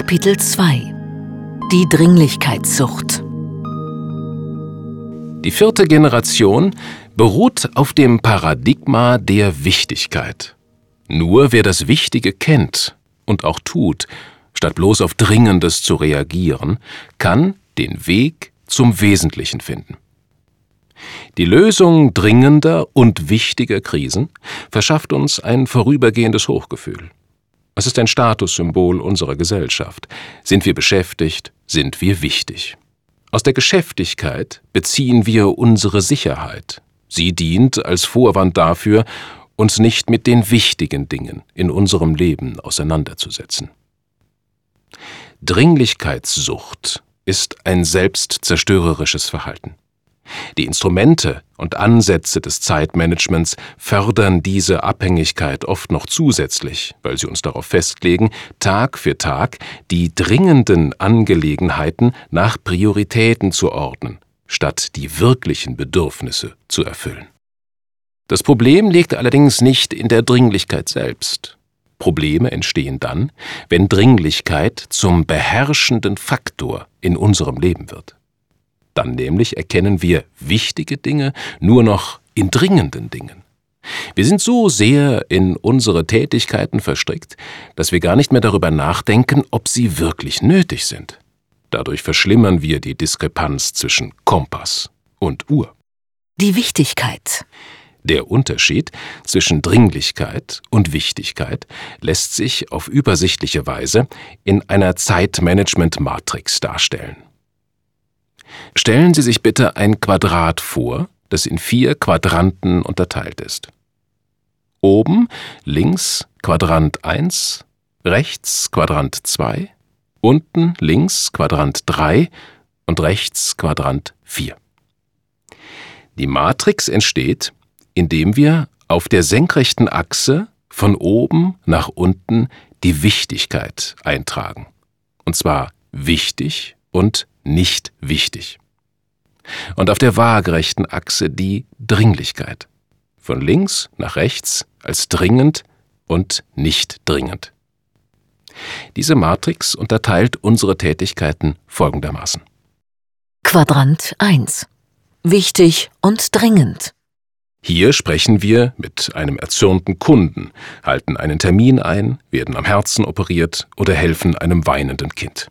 Kapitel 2 – Die Dringlichkeitssucht. Die 4. Generation beruht auf dem Paradigma der Wichtigkeit. Nur wer das Wichtige kennt und auch tut, statt bloß auf Dringendes zu reagieren, kann den Weg zum Wesentlichen finden. Die Lösung dringender und wichtiger Krisen verschafft uns ein vorübergehendes Hochgefühl. Es ist ein Statussymbol unserer Gesellschaft. Sind wir beschäftigt, sind wir wichtig. Aus der Geschäftigkeit beziehen wir unsere Sicherheit. Sie dient als Vorwand dafür, uns nicht mit den wichtigen Dingen in unserem Leben auseinanderzusetzen. Dringlichkeitssucht ist ein selbstzerstörerisches Verhalten. Die Instrumente und Ansätze des Zeitmanagements fördern diese Abhängigkeit oft noch zusätzlich, weil sie uns darauf festlegen, Tag für Tag die dringenden Angelegenheiten nach Prioritäten zu ordnen, statt die wirklichen Bedürfnisse zu erfüllen. Das Problem liegt allerdings nicht in der Dringlichkeit selbst. Probleme entstehen dann, wenn Dringlichkeit zum beherrschenden Faktor in unserem Leben wird. Dann nämlich erkennen wir wichtige Dinge nur noch in dringenden Dingen. Wir sind so sehr in unsere Tätigkeiten verstrickt, dass wir gar nicht mehr darüber nachdenken, ob sie wirklich nötig sind. Dadurch verschlimmern wir die Diskrepanz zwischen Kompass und Uhr. Die Wichtigkeit. Der Unterschied zwischen Dringlichkeit und Wichtigkeit lässt sich auf übersichtliche Weise in einer Zeitmanagement-Matrix darstellen. Stellen Sie sich bitte ein Quadrat vor, das in 4 Quadranten unterteilt ist. Oben links Quadrant 1, rechts Quadrant 2, unten links Quadrant 3 und rechts Quadrant 4. Die Matrix entsteht, indem wir auf der senkrechten Achse von oben nach unten die Wichtigkeit eintragen. Und zwar wichtig und nicht wichtig. Und auf der waagerechten Achse die Dringlichkeit. Von links nach rechts als dringend und nicht dringend. Diese Matrix unterteilt unsere Tätigkeiten folgendermaßen. Quadrant 1 – Wichtig und dringend. Hier sprechen wir mit einem erzürnten Kunden, halten einen Termin ein, werden am Herzen operiert oder helfen einem weinenden Kind.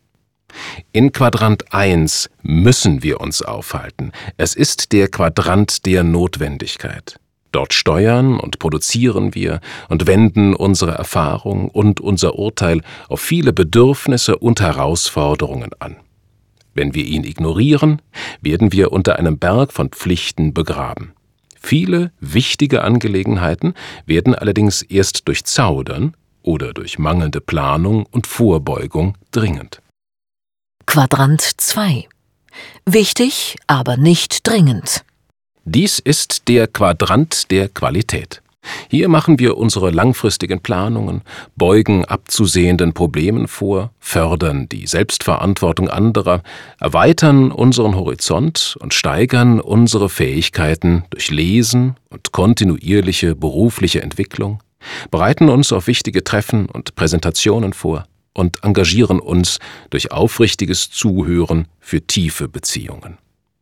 In Quadrant 1 müssen wir uns aufhalten. Es ist der Quadrant der Notwendigkeit. Dort steuern und produzieren wir und wenden unsere Erfahrung und unser Urteil auf viele Bedürfnisse und Herausforderungen an. Wenn wir ihn ignorieren, werden wir unter einem Berg von Pflichten begraben. Viele wichtige Angelegenheiten werden allerdings erst durch Zaudern oder durch mangelnde Planung und Vorbeugung dringend. Quadrant 2 – Wichtig, aber nicht dringend. Dies ist der Quadrant der Qualität. Hier machen wir unsere langfristigen Planungen, beugen abzusehenden Problemen vor, fördern die Selbstverantwortung anderer, erweitern unseren Horizont und steigern unsere Fähigkeiten durch Lesen und kontinuierliche berufliche Entwicklung, bereiten uns auf wichtige Treffen und Präsentationen vor und engagieren uns durch aufrichtiges Zuhören für tiefe Beziehungen.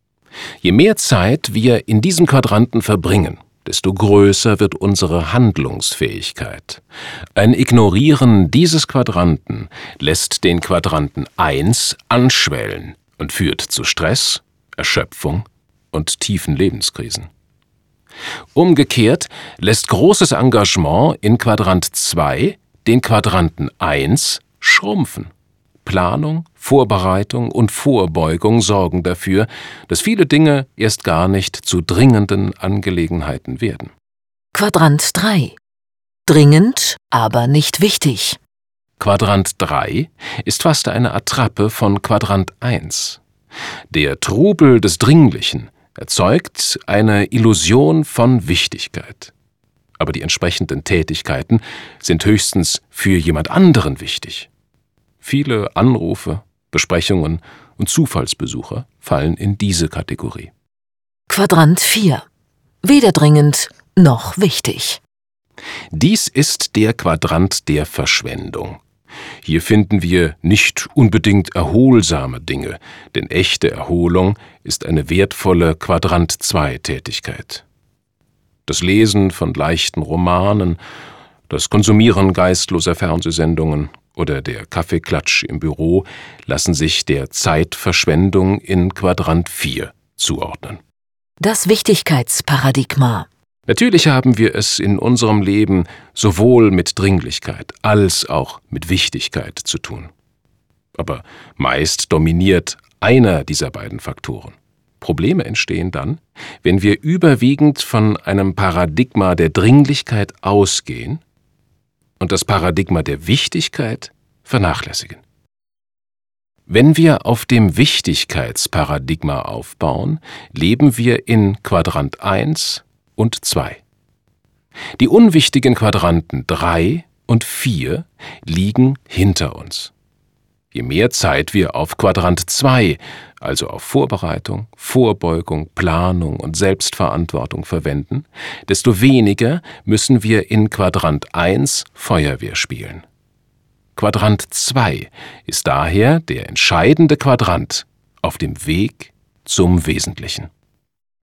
Je mehr Zeit wir in diesem Quadranten verbringen, desto größer wird unsere Handlungsfähigkeit. Ein Ignorieren dieses Quadranten lässt den Quadranten 1 anschwellen und führt zu Stress, Erschöpfung und tiefen Lebenskrisen. Umgekehrt lässt großes Engagement in Quadrant 2 den Quadranten 1 schrumpfen. Planung, Vorbereitung und Vorbeugung sorgen dafür, dass viele Dinge erst gar nicht zu dringenden Angelegenheiten werden. Quadrant 3 – Dringend, aber nicht wichtig. Quadrant 3 ist fast eine Attrappe von Quadrant 1. Der Trubel des Dringlichen erzeugt eine Illusion von Wichtigkeit. Aber die entsprechenden Tätigkeiten sind höchstens für jemand anderen wichtig. Viele Anrufe, Besprechungen und Zufallsbesucher fallen in diese Kategorie. Quadrant 4 – Weder dringend noch wichtig. Dies ist der Quadrant der Verschwendung. Hier finden wir nicht unbedingt erholsame Dinge, denn echte Erholung ist eine wertvolle Quadrant-2-Tätigkeit. Das Lesen von leichten Romanen, das Konsumieren geistloser Fernsehsendungen oder der Kaffeeklatsch im Büro lassen sich der Zeitverschwendung in Quadrant 4 zuordnen. Das Wichtigkeitsparadigma. Natürlich haben wir es in unserem Leben sowohl mit Dringlichkeit als auch mit Wichtigkeit zu tun. Aber meist dominiert einer dieser beiden Faktoren. Probleme entstehen dann, wenn wir überwiegend von einem Paradigma der Dringlichkeit ausgehen und das Paradigma der Wichtigkeit vernachlässigen. Wenn wir auf dem Wichtigkeitsparadigma aufbauen, leben wir in Quadrant 1 und 2. Die unwichtigen Quadranten 3 und 4 liegen hinter uns. Je mehr Zeit wir auf Quadrant 2, also auf Vorbereitung, Vorbeugung, Planung und Selbstverantwortung verwenden, desto weniger müssen wir in Quadrant 1 Feuerwehr spielen. Quadrant 2 ist daher der entscheidende Quadrant auf dem Weg zum Wesentlichen.